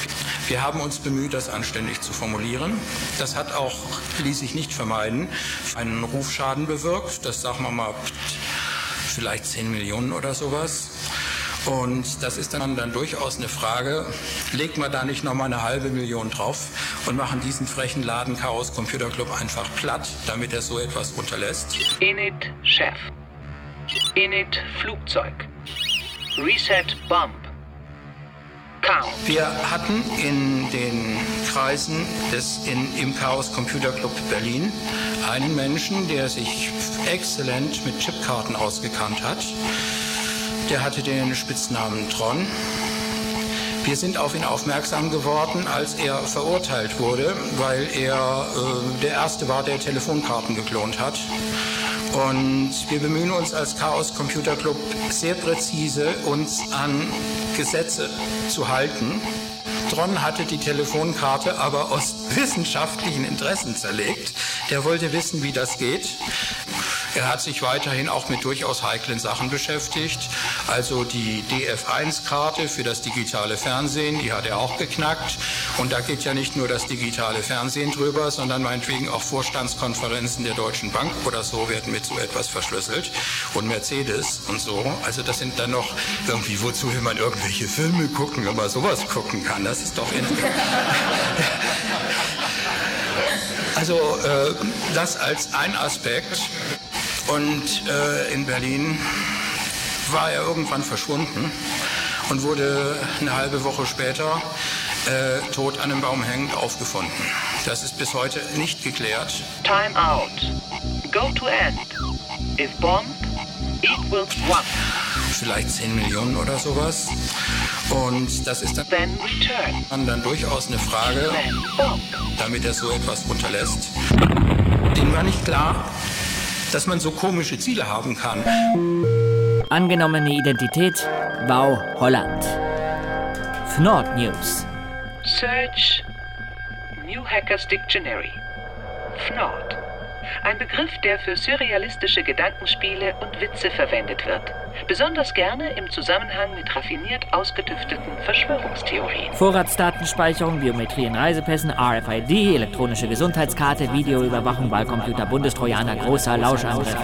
Wir haben uns bemüht, das anständig zu formulieren. Das hat auch, ließ sich nicht vermeiden, einen Rufschaden bewirkt. Das sagen wir mal vielleicht 10 Millionen oder sowas. Und das ist dann durchaus eine Frage, legt man da nicht nochmal 500.000 drauf und machen diesen frechen Laden Chaos Computer Club einfach platt, damit er so etwas unterlässt? Init Chef. Init Flugzeug. Reset Bomb. Count. Wir hatten in den Kreisen im Chaos Computer Club Berlin einen Menschen, der sich exzellent mit Chipkarten ausgekannt hat. Der hatte den Spitznamen Tron. Wir sind auf ihn aufmerksam geworden, als er verurteilt wurde, weil er der Erste war, der Telefonkarten geklont hat. Und wir bemühen uns als Chaos Computer Club sehr präzise, uns an Gesetze zu halten. Tron hatte die Telefonkarte aber aus wissenschaftlichen Interessen zerlegt. Der wollte wissen, wie das geht. Er hat sich weiterhin auch mit durchaus heiklen Sachen beschäftigt. Also die DF1-Karte für das digitale Fernsehen, die hat er auch geknackt. Und da geht ja nicht nur das digitale Fernsehen drüber, sondern meinetwegen auch Vorstandskonferenzen der Deutschen Bank oder so werden mit so etwas verschlüsselt. Und Mercedes und so. Also das sind dann noch irgendwie, wozu will man irgendwelche Filme gucken, wenn man sowas gucken kann. Das ist doch... Also das als ein Aspekt. Und in Berlin war er irgendwann verschwunden und wurde eine halbe Woche später tot an einem Baum hängend aufgefunden. Das ist bis heute nicht geklärt. Time out. Go to end. If bomb equals what? Vielleicht 10 Millionen oder sowas. Und das ist dann durchaus eine Frage, damit er so etwas unterlässt. Denen war nicht klar, dass man so komische Ziele haben kann. Angenommene Identität, Wow Holland. Fnord News. Search New Hackers Dictionary. Fnord. Ein Begriff, der für surrealistische Gedankenspiele und Witze verwendet wird. Besonders gerne im Zusammenhang mit raffiniert ausgetüfteten Verschwörungstheorien. Vorratsdatenspeicherung, Biometrie in Reisepässen, RFID, elektronische Gesundheitskarte, Videoüberwachung, Wahlcomputer, Bundestrojaner, großer Lauschangriff.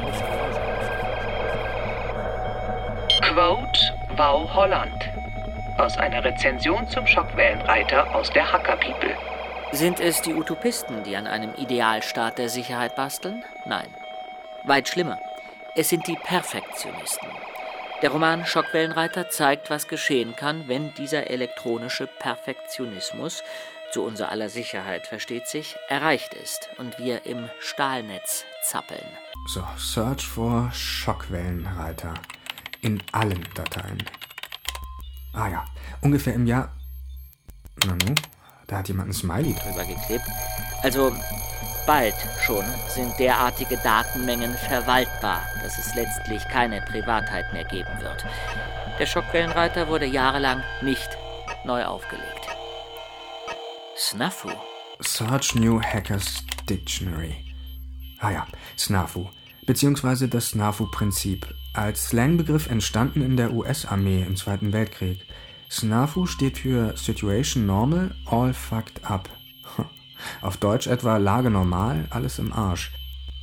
Quote Wow Holland. Aus einer Rezension zum Schockwellenreiter aus der Hacker People. Sind es die Utopisten, die an einem Idealstaat der Sicherheit basteln? Nein. Weit schlimmer. Es sind die Perfektionisten. Der Roman Schockwellenreiter zeigt, was geschehen kann, wenn dieser elektronische Perfektionismus, zu unser aller Sicherheit versteht sich, erreicht ist und wir im Stahlnetz zappeln. So, Search for Schockwellenreiter. In allen Dateien. Ah ja, ungefähr im Jahr... Nanu? Da hat jemand ein Smiley drüber geklebt. Also bald schon sind derartige Datenmengen verwaltbar, dass es letztlich keine Privatheit mehr geben wird. Der Schockwellenreiter wurde jahrelang nicht neu aufgelegt. Snafu. Search New Hackers Dictionary. Ah ja, Snafu. Beziehungsweise das Snafu-Prinzip. Als Slangbegriff entstanden in der US-Armee im Zweiten Weltkrieg. Snafu steht für Situation Normal, All Fucked Up. Auf Deutsch etwa Lage normal, alles im Arsch.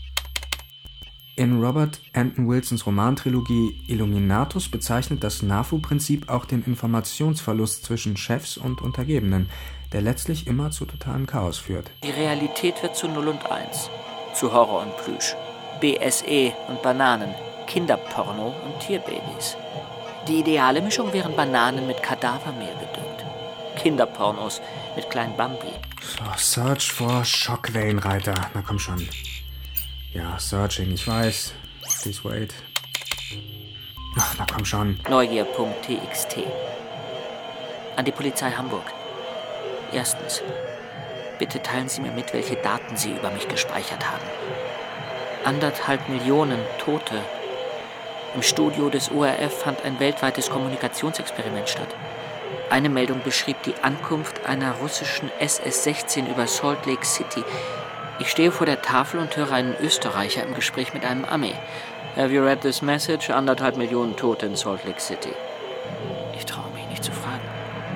In Robert Anton Wilsons Romantrilogie Illuminatus bezeichnet das Snafu-Prinzip auch den Informationsverlust zwischen Chefs und Untergebenen, der letztlich immer zu totalem Chaos führt. Die Realität wird zu 0 und 1, zu Horror und Plüsch, BSE und Bananen, Kinderporno und Tierbabys. Die ideale Mischung wären Bananen mit Kadavermehl gedüngt. Kinderpornos mit kleinen Bambi. So, Search for Schockwellenreiter. Na komm schon. Ja, Searching, ich weiß. Please wait. Ach, na komm schon. Neugier.txt. An die Polizei Hamburg. Erstens. Bitte teilen Sie mir mit, welche Daten Sie über mich gespeichert haben. 1,5 Millionen Tote. Im Studio des ORF fand ein weltweites Kommunikationsexperiment statt. Eine Meldung beschrieb die Ankunft einer russischen SS-16 über Salt Lake City. Ich stehe vor der Tafel und höre einen Österreicher im Gespräch mit einem Ami. Have you read this message? 1,5 Millionen Tote in Salt Lake City. Ich traue mich nicht zu fragen.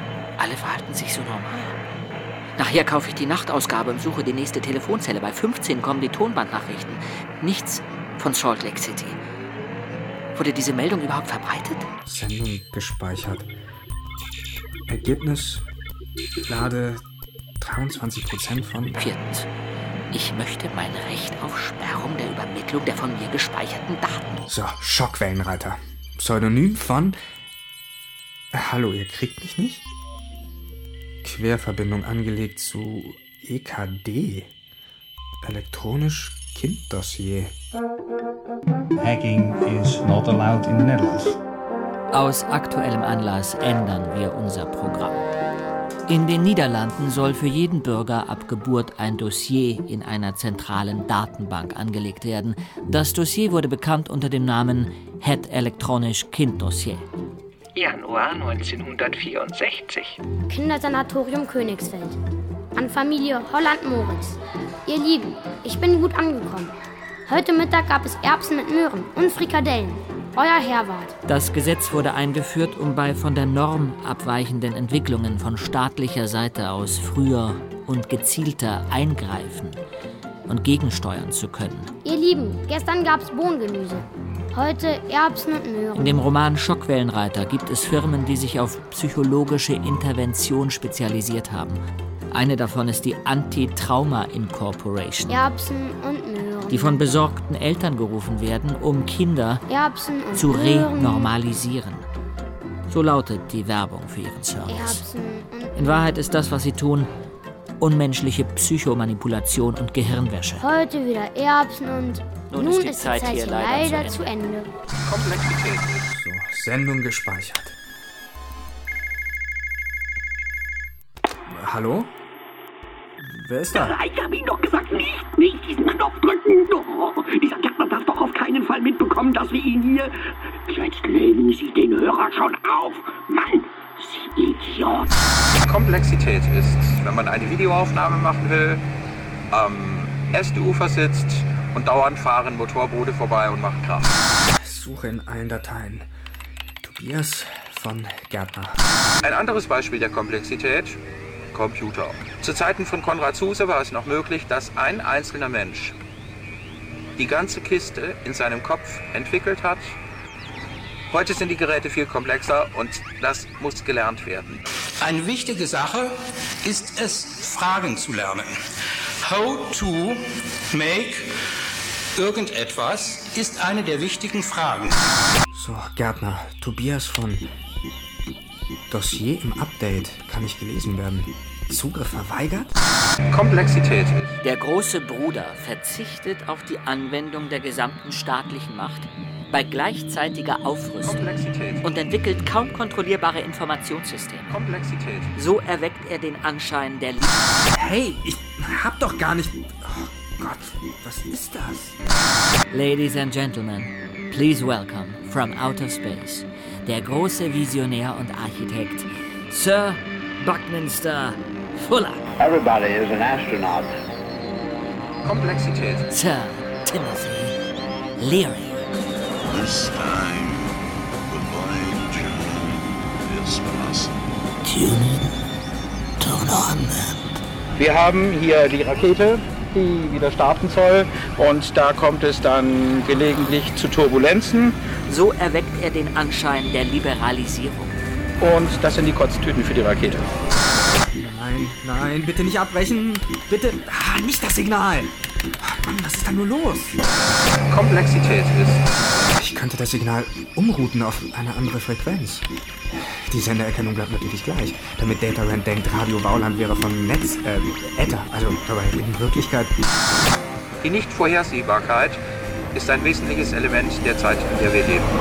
Alle verhalten sich so normal. Nachher kaufe ich die Nachtausgabe und suche die nächste Telefonzelle. Bei 15 kommen die Tonbandnachrichten. Nichts von Salt Lake City. Wurde diese Meldung überhaupt verbreitet? Sendung gespeichert. Ergebnis: Lade 23% von... 4. Ich möchte mein Recht auf Sperrung der Übermittlung der von mir gespeicherten Daten. So, Schockwellenreiter. Pseudonym von... Hallo, ihr kriegt mich nicht? Querverbindung angelegt zu EKD. Elektronisch Kinddossier. Hacking is not allowed in the Netherlands. Aus aktuellem Anlass ändern wir unser Programm. In den Niederlanden soll für jeden Bürger ab Geburt ein Dossier in einer zentralen Datenbank angelegt werden. Das Dossier wurde bekannt unter dem Namen Het Elektronisch Kinddossier. Januar 1964. Kindersanatorium Königsfeld. An Familie Holland-Moritz. Ihr Lieben, ich bin gut angekommen. Heute Mittag gab es Erbsen mit Möhren und Frikadellen. Euer Herwart. Das Gesetz wurde eingeführt, um bei von der Norm abweichenden Entwicklungen von staatlicher Seite aus früher und gezielter eingreifen und gegensteuern zu können. Ihr Lieben, gestern gab's Bohnengemüse. Heute Erbsen und Möhren. In dem Roman Schockwellenreiter gibt es Firmen, die sich auf psychologische Intervention spezialisiert haben. Eine davon ist die Anti-Trauma Incorporation. Erbsen und Möhren. Die von besorgten Eltern gerufen werden, um Kinder Erbsen und zu Möhren. renormalisieren. So lautet die Werbung für ihren Service. Erbsen und In Wahrheit ist das, was sie tun, unmenschliche Psychomanipulation und Gehirnwäsche. Heute wieder Erbsen und... Nun ist die Zeit hier leider zu Ende. Komplexität. So, Sendung gespeichert. Hallo? Wer ist da? Ich habe Ihnen doch gesagt, nicht diesen Knopf drücken. Doch, dieser Gärtner darf doch auf keinen Fall mitbekommen, dass wir ihn hier... Jetzt legen Sie den Hörer schon auf. Mann, Sie Idiot. Komplexität ist, wenn man eine Videoaufnahme machen will, am Ästeufer sitzt und dauernd fahren Motorboote vorbei und machen Krach. Suche in allen Dateien. Tobias von Gärtner. Ein anderes Beispiel der Komplexität: Computer. Zu Zeiten von Konrad Zuse war es noch möglich, dass ein einzelner Mensch die ganze Kiste in seinem Kopf entwickelt hat. Heute sind die Geräte viel komplexer und das muss gelernt werden. Eine wichtige Sache ist es, Fragen zu lernen. How to make irgendetwas ist eine der wichtigen Fragen. So, Gärtner, Tobias von Dossier im Update kann nicht gelesen werden. Zugriff verweigert? Komplexität. Der große Bruder verzichtet auf die Anwendung der gesamten staatlichen Macht bei gleichzeitiger Aufrüstung und entwickelt kaum kontrollierbare Informationssysteme. Komplexität. So erweckt er den Anschein der Liebe. Hey, ich hab doch gar nicht... Oh Gott, was ist das? Ladies and Gentlemen, please welcome from outer space der große Visionär und Architekt Sir Buckminster Fuller. Everybody is an astronaut. Komplexität. Sir Timothy Leary. This time, the blind journey is possible. Tune in, turn on then. Wir haben hier die Rakete, die wieder starten soll, und da kommt es dann gelegentlich zu Turbulenzen. So erweckt er den Anschein der Liberalisierung. Und das sind die Kotztüten für die Rakete. Nein, nein, bitte nicht abbrechen. Bitte, nicht das Signal. Mann, was ist da nur los? Komplexität ist... Ich könnte das Signal umrouten auf eine andere Frequenz. Die Sendererkennung bleibt natürlich gleich, damit DataRent denkt, Radio Bauland wäre von Netz, Ether, also aber in Wirklichkeit... Die Nichtvorhersehbarkeit ist ein wesentliches Element der Zeit, in der wir leben.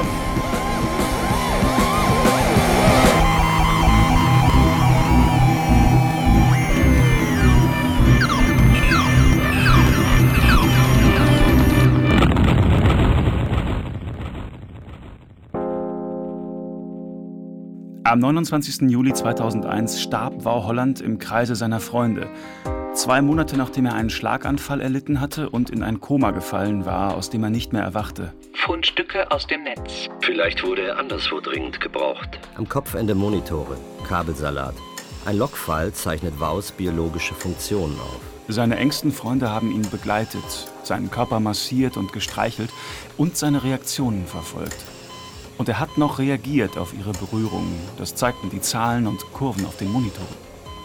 Am 29. Juli 2001 starb Wau Holland im Kreise seiner Freunde. 2 Monate nachdem er einen Schlaganfall erlitten hatte und in ein Koma gefallen war, aus dem er nicht mehr erwachte. Fundstücke aus dem Netz. Vielleicht wurde er anderswo dringend gebraucht. Am Kopfende Monitore, Kabelsalat. Ein Logfile zeichnet Vows biologische Funktionen auf. Seine engsten Freunde haben ihn begleitet, seinen Körper massiert und gestreichelt und seine Reaktionen verfolgt. Und er hat noch reagiert auf ihre Berührungen. Das zeigten die Zahlen und Kurven auf den Monitoren.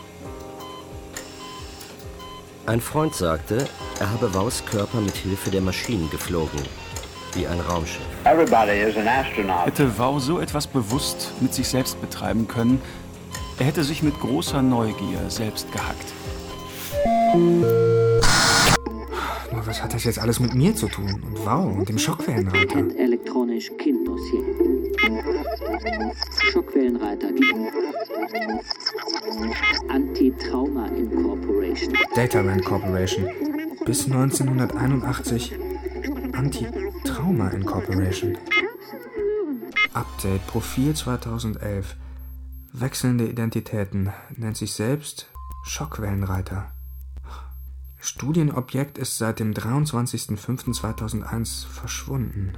Ein Freund sagte, er habe Vows Körper mit Hilfe der Maschinen geflogen, wie ein Raumschiff. Hätte Vow so etwas bewusst mit sich selbst betreiben können, er hätte sich mit großer Neugier selbst gehackt. Nur was hat das jetzt alles mit mir zu tun? Und Vow und dem Schockwellenreiter? Elektronisch Kinddossier. Schockwellenreiter. Anti-Trauma Incorporation. DataRand Corporation. Bis 1981 Anti-Trauma Incorporation. Update Profil 2011. Wechselnde Identitäten. Nennt sich selbst Schockwellenreiter. Studienobjekt ist seit dem 23.05.2001 verschwunden.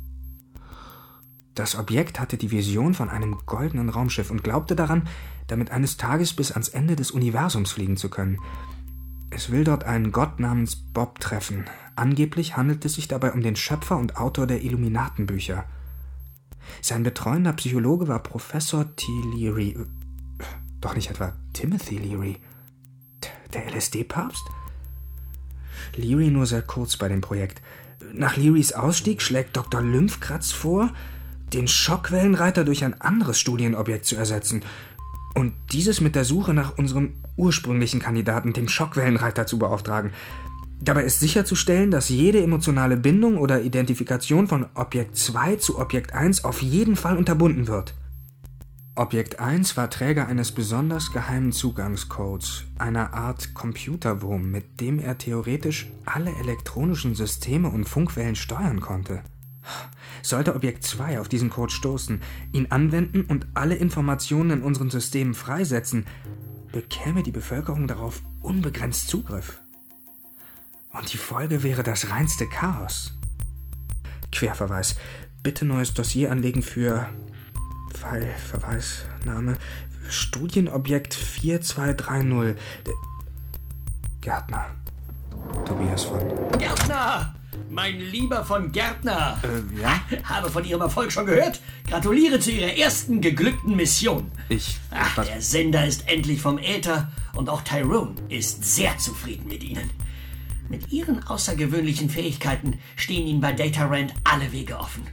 Das Objekt hatte die Vision von einem goldenen Raumschiff und glaubte daran, damit eines Tages bis ans Ende des Universums fliegen zu können. Es will dort einen Gott namens Bob treffen. Angeblich handelt es sich dabei um den Schöpfer und Autor der Illuminatenbücher. Sein betreuender Psychologe war Professor T. Leary. Doch nicht etwa Timothy Leary. Der LSD-Papst? Leary nur sehr kurz bei dem Projekt. Nach Learys Ausstieg schlägt Dr. Lymphkratz vor, den Schockwellenreiter durch ein anderes Studienobjekt zu ersetzen und dieses mit der Suche nach unserem ursprünglichen Kandidaten, dem Schockwellenreiter, zu beauftragen. Dabei ist sicherzustellen, dass jede emotionale Bindung oder Identifikation von Objekt 2 zu Objekt 1 auf jeden Fall unterbunden wird. Objekt 1 war Träger eines besonders geheimen Zugangscodes, einer Art Computerwurm, mit dem er theoretisch alle elektronischen Systeme und Funkwellen steuern konnte. Sollte Objekt 2 auf diesen Code stoßen, ihn anwenden und alle Informationen in unseren Systemen freisetzen, bekäme die Bevölkerung darauf unbegrenzt Zugriff. Und die Folge wäre das reinste Chaos. Querverweis. Bitte neues Dossier anlegen für Verweisname Studienobjekt 4230. Gärtner. Tobias von Gärtner! Mein lieber von Gärtner! Ja? Habe von Ihrem Erfolg schon gehört. Gratuliere zu Ihrer ersten geglückten Mission. Der Sender ist endlich vom Äther und auch Tyrone ist sehr zufrieden mit Ihnen. Mit Ihren außergewöhnlichen Fähigkeiten stehen Ihnen bei DataRand alle Wege offen.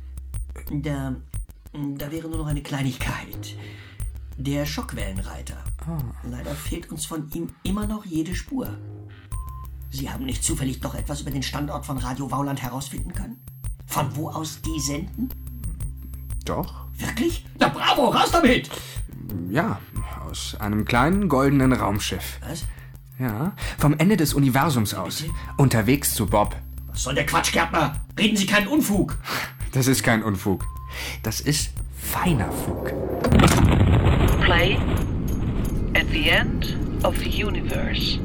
Da wäre nur noch eine Kleinigkeit. Der Schockwellenreiter. Leider fehlt uns von ihm immer noch jede Spur. Sie haben nicht zufällig noch etwas über den Standort von Radio Vauland herausfinden können? Von wo aus die senden? Doch. Wirklich? Na bravo, raus damit! Ja, aus einem kleinen goldenen Raumschiff. Was? Ja, vom Ende des Universums aus. Bitte? Unterwegs zu Bob. Was soll der Quatsch, Gärtner? Reden Sie keinen Unfug. Das ist kein Unfug. Das ist feiner Fug. Play at the end of the universe.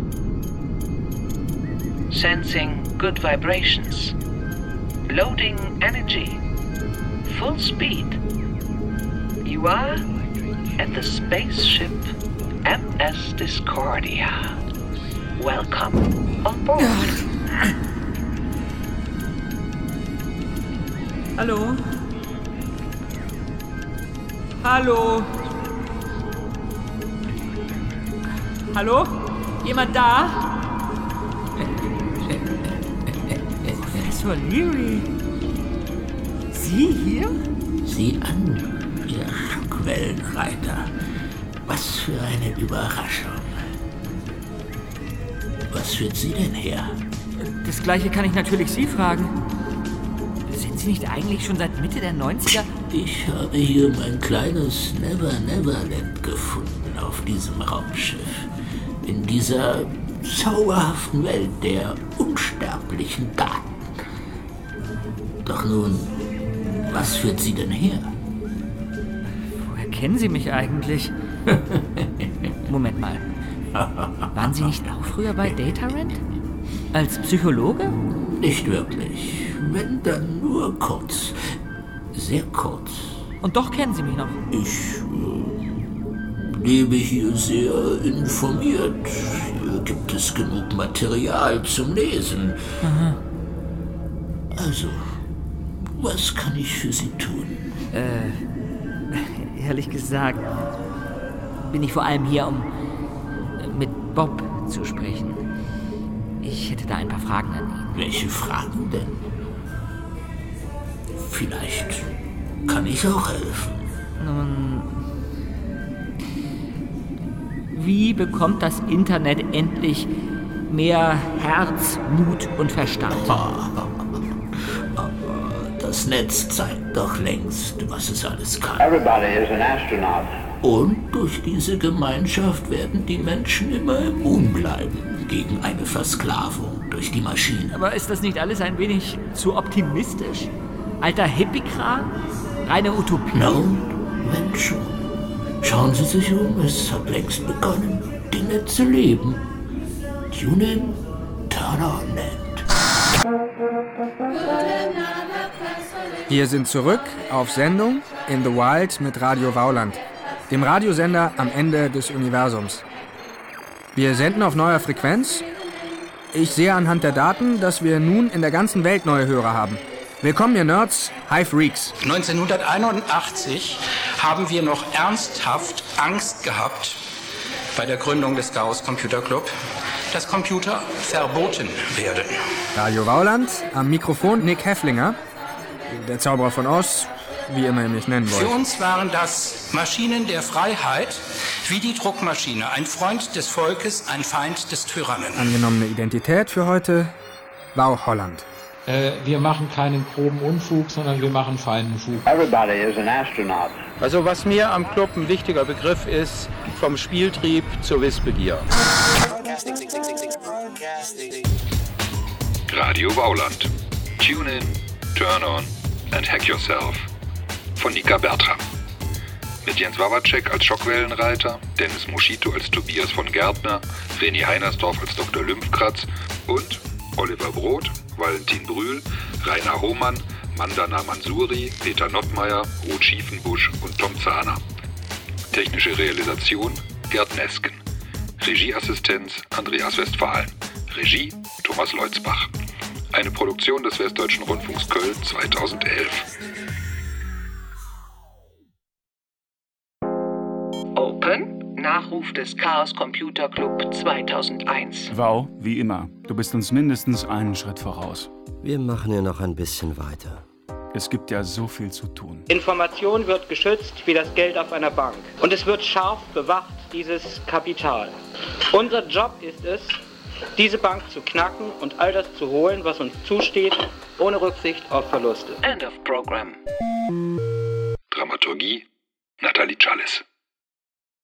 Sensing good vibrations. Loading energy. Full speed. You are at the spaceship MS Discordia. Welcome on board. Hallo? Hallo? Hallo? Jemand da? Professor Leary? Sie hier? Sieh an, Ihr Schockwellenreiter. Was für eine Überraschung. Was führt Sie denn her? Das Gleiche kann ich natürlich Sie fragen. Sind Sie nicht eigentlich schon seit Mitte der 90er? Ich habe hier mein kleines Never Neverland gefunden auf diesem Raumschiff. In dieser zauberhaften Welt der unsterblichen Daten. Doch nun, was führt Sie denn her? Woher kennen Sie mich eigentlich? Moment mal. Waren Sie nicht auch früher bei DataRand? Als Psychologe? Nicht wirklich. Wenn dann nur kurz. Sehr kurz. Und doch kennen Sie mich noch? lebe hier sehr informiert. Hier gibt es genug Material zum Lesen. Aha. Also, was kann ich für Sie tun? Ehrlich gesagt bin ich vor allem hier, um mit Bob zu sprechen. Ich hätte da ein paar Fragen an ihn. Welche Fragen denn? Vielleicht kann ich auch helfen. Nun, wie bekommt das Internet endlich mehr Herz, Mut und Verstand? Das Netz zeigt doch längst, was es alles kann. Everybody is an astronaut. Und durch diese Gemeinschaft werden die Menschen immer immun bleiben gegen eine Versklavung durch die Maschine. Aber ist das nicht alles ein wenig zu optimistisch? Alter Hippie-Kram? Reine Utopie? Na und? Wenn schon. Schauen Sie sich um, es hat längst begonnen. Die Netze leben. Tune in, turn on net. Wir sind zurück auf Sendung in the Wild mit Radio Wauland, dem Radiosender am Ende des Universums. Wir senden auf neuer Frequenz. Ich sehe anhand der Daten, dass wir nun in der ganzen Welt neue Hörer haben. Willkommen, ihr Nerds, Hi Freaks. 1981 haben wir noch ernsthaft Angst gehabt bei der Gründung des Chaos Computer Club, dass Computer verboten werden. Radio Wauland, am Mikrofon Nick Hefflinger, der Zauberer von Oz, wie immer ihr mich nennen wollt. Für uns waren das Maschinen der Freiheit, wie die Druckmaschine, ein Freund des Volkes, ein Feind des Tyrannen. Angenommene Identität für heute, Wow Holland. Wir machen keinen groben Unfug, sondern wir machen feinen Fug. Everybody is an astronaut. Also was mir am Club ein wichtiger Begriff ist, vom Spieltrieb zur Wissbegier. Radio Wauland. Tune in, turn on and hack yourself. Von Nika Bertram. Mit Jens Wawacek als Schockwellenreiter, Dennis Moschito als Tobias von Gärtner, René Heinersdorf als Dr. Lymphkratz und Oliver Broth, Valentin Brühl, Rainer Hohmann, Mandana Mansuri, Peter Nottmeier, Ruth Schiefenbusch und Tom Zahner. Technische Realisation Gerd Nesken. Regieassistenz Andreas Westphalen. Regie Thomas Leutzbach. Eine Produktion des Westdeutschen Rundfunks Köln 2011. Open. Nachruf des Chaos Computer Club 2001. Wow, wie immer. Du bist uns mindestens einen Schritt voraus. Wir machen ja noch ein bisschen weiter. Es gibt ja so viel zu tun. Information wird geschützt wie das Geld auf einer Bank. Und es wird scharf bewacht, dieses Kapital. Unser Job ist es, diese Bank zu knacken und all das zu holen, was uns zusteht, ohne Rücksicht auf Verluste. End of program. Dramaturgie Nathalie Challis.